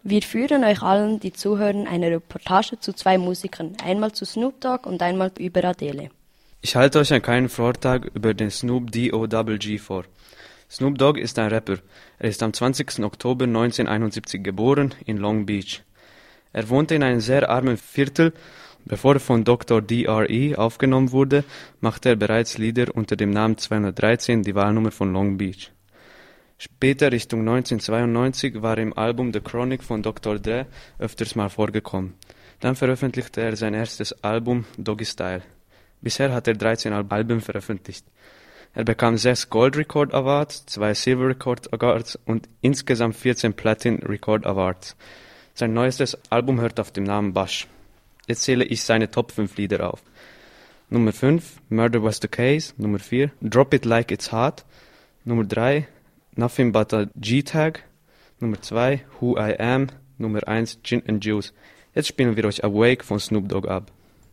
Wir führen euch allen, die zuhören, eine Reportage zu zwei Musikern, einmal zu Snoop Dogg und einmal über Adele. Ich halte euch einen kleinen Vortrag über den Snoop D-O-G-G vor. Snoop Dogg ist ein Rapper. Er ist am 20. Oktober 1971 geboren in Long Beach. Er wohnte in einem sehr armen Viertel. Bevor er von Dr. Dre aufgenommen wurde, machte er bereits Lieder unter dem Namen 213, die Wahlnummer von Long Beach. Später, Richtung 1992, war er im Album The Chronic von Dr. Dre öfters mal vorgekommen. Dann veröffentlichte er sein erstes Album Doggy Style. Bisher hat er 13 Alben veröffentlicht. Er bekam 6 Gold Record Awards, 2 Silver Record Awards und insgesamt 14 Platin Record Awards. Sein neuestes Album hört auf dem Namen Bash. Jetzt zähle ich seine Top 5 Lieder auf. Nummer 5, Murder Was the Case. Nummer 4, Drop It Like It's Hot. Nummer 3, Nothing But a G-Tag. Nummer 2, Who I Am. Nummer 1, Gin and Juice. Jetzt spielen wir euch Awake von Snoop Dogg ab.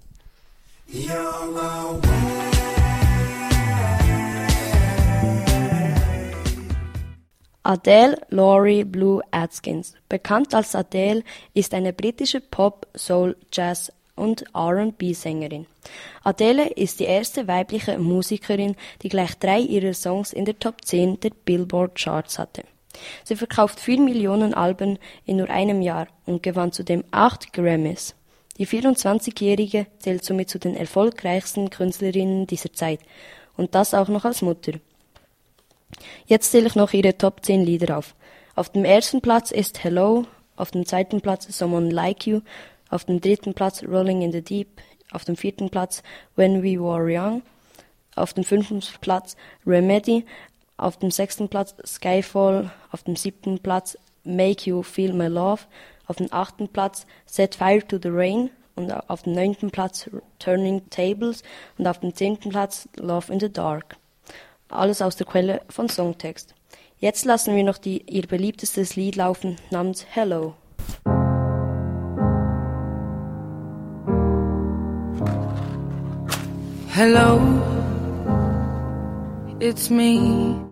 Adele Laurie Blue Atkins, bekannt als Adele, ist eine britische Pop-, Soul-, Jazz- und R&B-Sängerin. Adele ist die erste weibliche Musikerin, die gleich 3 ihrer Songs in der Top 10 der Billboard-Charts hatte. Sie verkauft 4 Millionen Alben in nur einem Jahr und gewann zudem 8 Grammys. Die 24-Jährige zählt somit zu den erfolgreichsten Künstlerinnen dieser Zeit und das auch noch als Mutter. Jetzt zähle ich noch ihre Top 10 Lieder auf. Auf dem ersten Platz ist Hello, auf dem zweiten Platz Someone Like You, auf dem dritten Platz Rolling in the Deep, auf dem vierten Platz When We Were Young, auf dem fünften Platz Remedy, auf dem sechsten Platz Skyfall, auf dem siebten Platz Make You Feel My Love, auf dem achten Platz Set Fire to the Rain und auf dem neunten Platz Turning Tables und auf dem 10. Platz Love in the Dark. Alles aus der Quelle von Songtext. Jetzt lassen wir noch ihr beliebtestes Lied laufen, namens Hello. Hello, it's me.